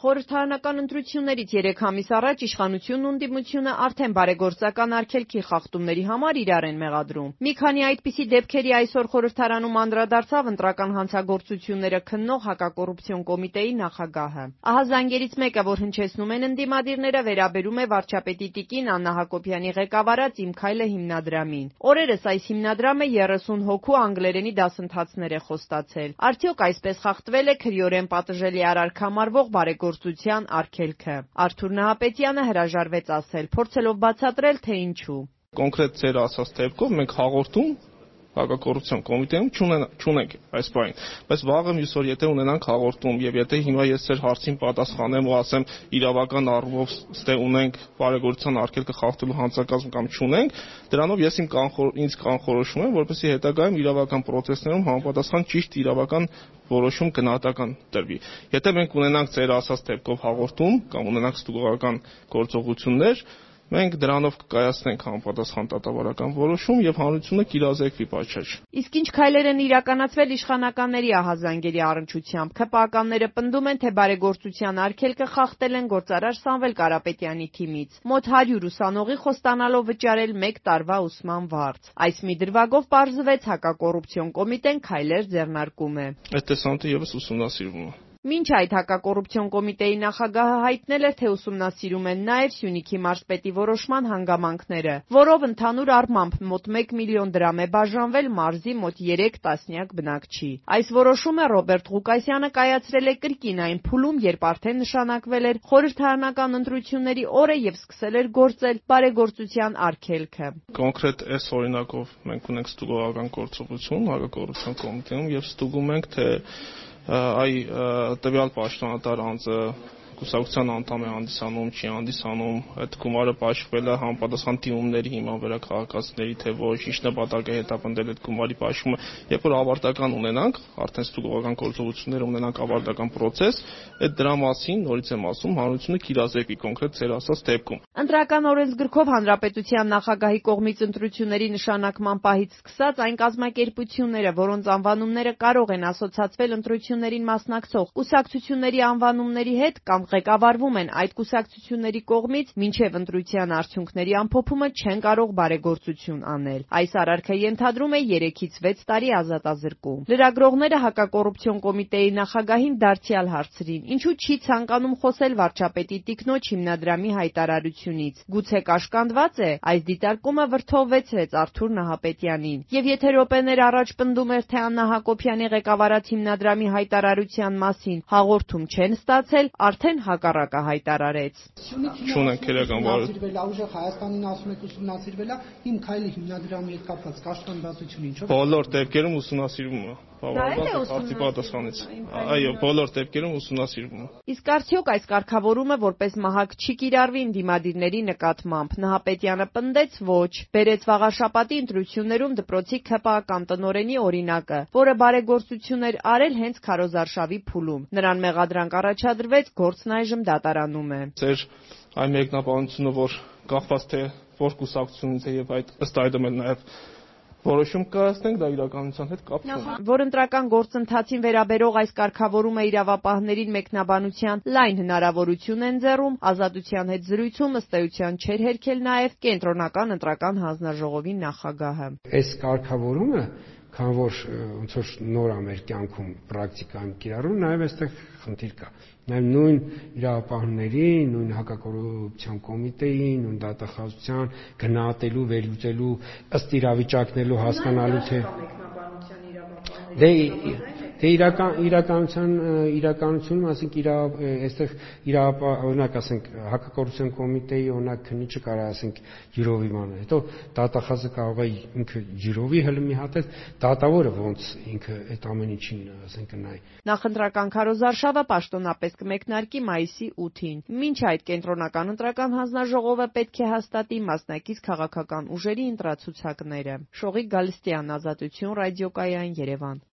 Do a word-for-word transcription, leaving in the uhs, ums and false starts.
Խորհրդարանական ընտրություններից երեք ամիս առաջ իշխանությունն ու ընդդիմությունը արդեն բարեգործական արգելքի խախտումների համար իրար են մեղադրում։ Մի քանի այդպիսի դեպքերի այսօր խորհրդարանում անդրադարձավ ընտրական հանցագործությունները քննող հակակոռուպցիոն կոմիտեի նախագահը։ Ահա զանգերից մեկը, որ հնչեցնում են ընդդիմադիրները, վերաբերում է վարչապետի տիկին Աննա Հակոբյանի ղեկավարած «Իմ քայլը» հիմնադրամին։ Օրերս այս հիմնադրամը երեսուն հոգու անգլերենի դասընթացներ է խոստացել։ Արդյոք այսպես խախտվել է քրեորեն պատժելի արարք համարվող բարեգործության արգելքը։ Արթուր Նահապետյանը հրաժարվեց ասել, փորձելով բացատրել, թե ինչու։ Կոնկրետ ձեր ասած դեպքով մենք հաղորդում հակակոռուպցիոն կոմիտեում չունենք այս բանին, բայց վաղը մյուս օր եթե ունենանք հաղորդում եւ եթե հիմա ես ձեր հարցին պատասխանեմ ու ասեմ իրավական առումով ստե ունենք բարեգործության արգելքը խախտելու հանցակազմ կամ չունենք, դրանով ես իմ ինձ կանխորոշում եմ, որպեսզի հետագայում իրավական պրոցեսներում համապատասխան ճիշտ իրավական որոշում գնահատական տրվի։ Եթե մենք ունենանք ձեր ասած դեպքով հաղորդում կամ ունենանք ստուգողական գործողություններ, մենք դրանով կկայացնենք համապատասխան դատավարական որոշում եւ հանրությունը կիրազեկվի պատշաճ։ Իսկ ինչ քայլեր են իրականացվել իշխանականների ահազանգերի առնչությամբ։ ՔՊԱ-ականները պնդում են, թե բարեգործության արգելքը խախտել են գործարար Սամվել Կարապետյանի թիմից։ Մոտ հարյուր ուսանողի խոստանալով վճարել մեկ տարվա ուսման վարձ։ Այս մի դրվագով պարզվեց հակակոռուպցիոն կոմիտեն քայլեր ձեռնարկում է։ Այդ տեսանյութը եւս ուսումնասիրվում է։ Մինչ այդ հակակոռուպցիոն կոմիտեի նախագահը հայտնել էր, թե ուսումնասիրում են նաև Սյունիքի մարզպետի որոշման հանգամանքները, որով ընդհանուր առմամբ մոտ մեկ միլիոն դրամ է բաժանվել մարզի մոտ երեք տասնյակ բնակչի։ Այս որոշումը Ռոբերտ Ղուկասյանը կայացրել է կրկին այն փուլում, երբ արդեն նշանակվել էր խորհրդարանական ընտրությունների օրը եւ սկսել էր գործել բարեգործության արգելքը։ Կոնկրետ այս օրինակով մենք ունենք ստուգողական գործողություն հակակոռուպցիոն կոմիտեում եւ ստուգում ենք, թե այ տվյալ պաշտոնատար անձը կուսակցության անդամ է հանդիսանում, չի հանդիսանում, այդ գումարը պաշտվել է համապատասխան դիմումների հիման վրա քաղաքացիների, թե ոչ, ինչ նպատակ է հետապնդել այդ գումարի պաշտումը, երբ որ ավարտական ունենանք, արդեն ստուգողական գործողություններ ունենանք ավարտական process, այդ դրա մասին նորից եմ ասում, հանրությունը կիրազեկվի կոնկրետ ձեր ասած դեպքում։ Ընտրական օրենսգրքով հանրապետության նախագահի կողմից ընտրությունների նշանակման պահից սկսած այն կազմակերպությունները, որոնց անվանումները կարող են ասոցացվել ընտրություններին մասնակցող կուսակցությունների անվանումների հետ կամ ղեկավարվում են այդ կուսակցությունների կողմից, մինչև ընտրության արդյունքների ամփոփումը չեն կարող բարեգործություն անել։ Այս արարքը ենթադրում է երեքից վեց տարի ազատազրկում։ Լրագրողները հակակոռուպցիոն կոմիտեի նախագահին դարձյալ հարցրին, ինչու չի ցանկանում խոսել վարչապետի տիկնոջ հիմնադրամի հայտարարությունից։ Գուցե կաշկանդված է։ Այս դիտարկումը վրդովվեցրեց Արթուր Նահապետյանին։ Եւ եթե րոպեներ առաջ պնդում էր, թե Աննա Հակոբյանի ղեկավարած հիմնադրամի հայտարարության մասին հաղորդում չեն ստացել, արդեն հակառակը հայտարարեց։ Չունենք քրեական բարոյություն։ Ուժեղ Հայաստանին ասում եք ուսումնասիրվել է, Իմ քայլի հիմնադրամի հետ կապված կաշկանդվածություն ինչով։ Բոլոր դեպքերում ուսումնասիրվում է։ Բավականին պատասխանից։ Այո, բոլոր դեպքերում ուսումնասիրվում է։ Իսկ արդյոք այս կարգավորումը որպես մահակ չի կիրառվի ընդդիմադիրների նկատմամբ։ Նահապետյանը պնդեց ոչ, բերեց վաղաշաբաթի ընտրություններում դպրոցի ՔՊԱ-ական տնօրենի օրինակը, որը բարեգործություն էր արել հենց քարոզարշավի փուլում։ Նրան մեղադրանք առաջադրվեց, գործն այժմ դատարանում է։ Ձեր այն մեկնաբանությունը, որ կախված թե որ կուսակցությունից է եւ այդ ըստ այդմ էլ նաեւ որոշում կայացնենք, դա իրականության հետ կապ չունի։ Որ ընտրական գործընթացին վերաբերող այս կարգավորումը իրավապահներին մեկնաբանության լայն հնարավորություն են ձեռում, Ազատության հետ զրույցում ըստ էության չէր հերքել նաև Կենտրոնական ընտրական հանձնաժողովի նախագահը։ Այս կարգավորումը, քան որ ոնց որ նոր է մեր կյանքում պրակտիկայում կիրառում, նաև այստեղ խնդիր կա։ Նաև նույն իրավապահների, նույն հակակոռուպցիոն կոմիտեի, նույն դատախազության գնահատելու, վերլուծելու, ըստ իրավիճակնելու հասկանալու թե դե դե իրական իրականության իրականությունում, ասենք իրա այստեղ իրավապահ օրինակ ասենք հակակոռուպցիոն կոմիտեի օրինակ քննիչը կարող ասենք յուրովի բանը, հետո դատախազը կարող է ինքը յուրովի հլմի հատել, դատավորը ոնց ինքը այդ ամեն ինչին ասենք նայ։ Նախընտրական քարոզարշավը պաշտոնապես կմեկնարկի մայիսի ութին։ Մինչ այդ Կենտրոնական ընտրական հանձնաժողովը պետք է հաստատի մասնակից քաղաքական ուժերի ընտրացուցակները։ Շողիկ Գալստյան, Ազատություն ռադիոկայան, Երևան։